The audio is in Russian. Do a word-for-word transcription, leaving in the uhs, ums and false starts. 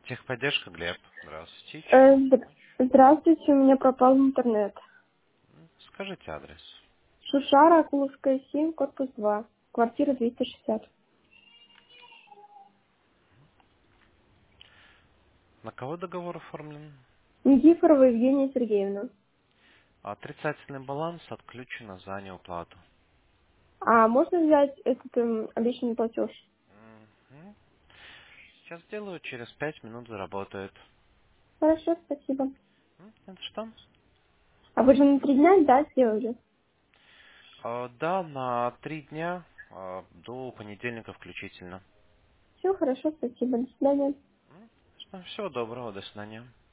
Техподдержка, Глеб. Здравствуйте. Чем Э, могу здр- помочь? Здравствуйте, у меня пропал интернет. М, Скажите адрес. Шушара, Акуловская, семь, корпус два, квартира двести шестьдесят. На кого договор оформлен? Никифорова Евгения Сергеевна. Отрицательный баланс отключено за неуплату. А можно взять этот эм, обещанный платеж? Мгм. Сейчас сделаю, через пять минут заработает. Хорошо, спасибо. М, Это что? А вы же на три дня, да, сделали? А, да, на три дня а, до понедельника включительно. Все, хорошо, спасибо. До свидания. М, Что, всего доброго, до свидания.